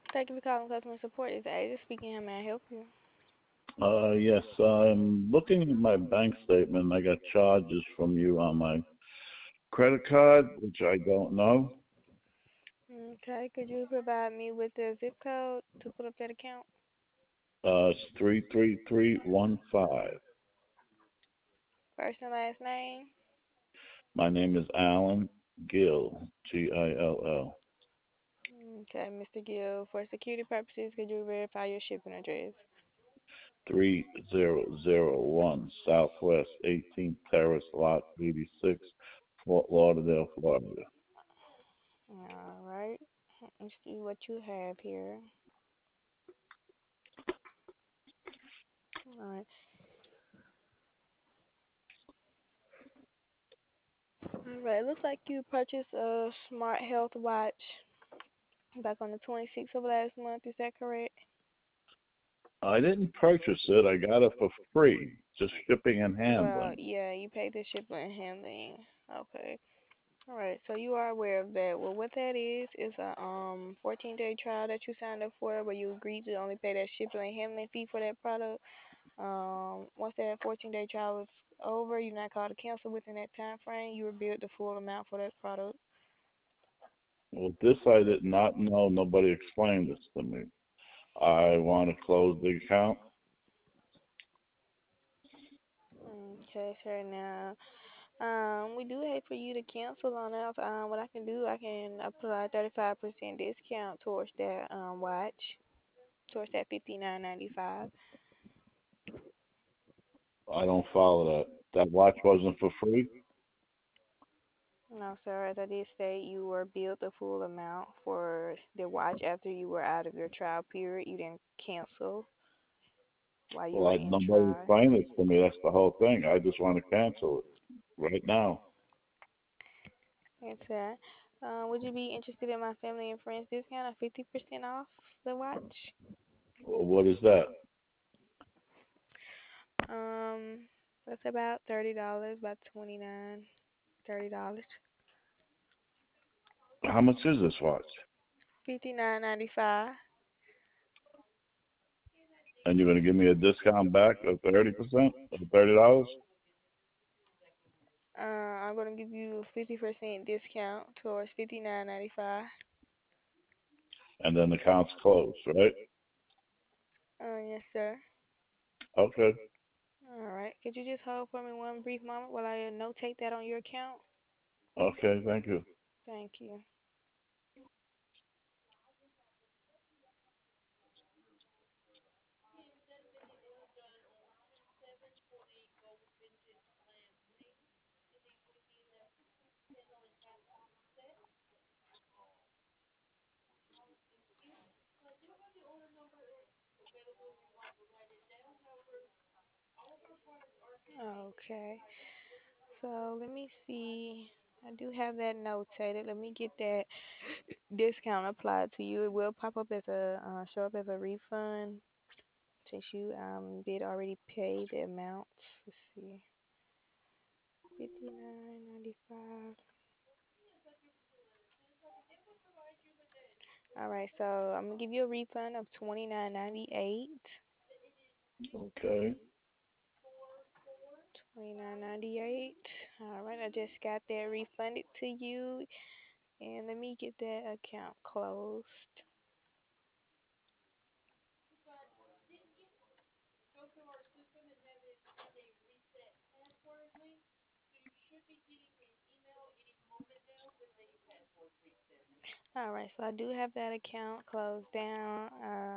Thank you for calling customer support. Is Ada speaking? How may I help you? Yes, I'm looking at my bank statement. I got charges from you on my credit card, which I don't know. Okay, could you provide me with the zip code to put up that account? It's 33315. First and last name? My name is Alan Gill, Gill. Okay, Mr. Gill. For security purposes, could you verify your shipping address? 3001 Southwest 18th Terrace, Lot 86, Fort Lauderdale, Florida. All right. Let's see what you have here. All right. All right. Looks like you purchased a Smart Health watch back on the 26th of last month. Is that correct? I didn't purchase it. I got it for free, just shipping and Well, handling. yeah, you paid the shipping and handling. Okay. All right, so you are aware of that. Well, what that is a 14-day trial that you signed up for, where you agreed to only pay that shipping and handling fee for that product. Once that 14-day trial is over, you're not called to cancel within that time frame. You will billed the full amount for that product. Well, this I did not know. Nobody explained this to me. I want to close the account. Okay, sure. Now, we do hate for you to cancel on us. What I can do, I can apply 35% discount towards that watch, towards that 59.95. I don't follow that. That watch wasn't for free. No, sir. As I did state, you were billed the full amount for the watch after you were out of your trial period. You didn't cancel while you Well, were in nobody trial. explained this to me. That's the whole thing. I just want to cancel it right now. Yes, sir. Would you be interested in my family and friends discount of 50% off the watch? Well, what is that? Um, that's about $30, about 29, $30. How much is this watch? 59.95. And you're going to give me a discount back of 30%, of $30, I'm gonna give you 50% discount towards 59.95. and then the account's closed, right? Yes, sir. Okay. All right. Could you just hold for me one brief moment while I notate that on your account? Okay. Thank you. Thank you. Okay. So let me see. I do have that notated. Let me get that discount applied to you. It will pop up as a show up as a refund since you did already pay the amount. Let's see. 59.95. All right. So I'm gonna give you a refund of 29.98. Okay. 29.98. All right. I just got that refunded to you. And let me get that account closed. All right, so I do have that account closed down.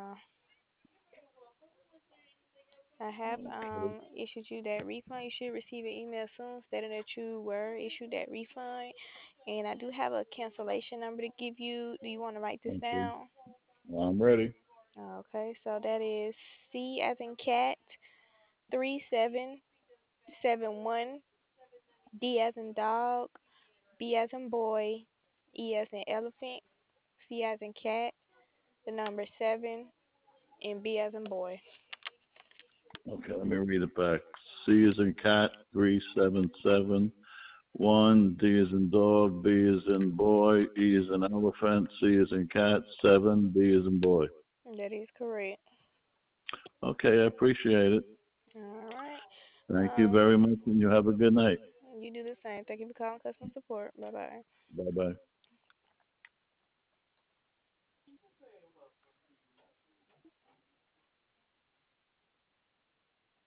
I have Okay. issued you that refund. You should receive an email soon stating that you were issued that refund. And I do have a cancellation number to give you. Do you want to write this Okay. down? I'm ready. Okay, so that is C as in cat 3771, D as in dog, B as in boy, E as in elephant, C as in cat, the number 7, and B as in boy. Okay. Let me read it back. C is in cat 377. 1, D is in dog, B is in boy, E is in elephant, C is in cat, 7, B is in boy. That is correct. Okay, I appreciate it. All right. Thank you Um, very much, and you have a good night. you do the same. Thank you for calling customer support. Bye bye. Bye bye.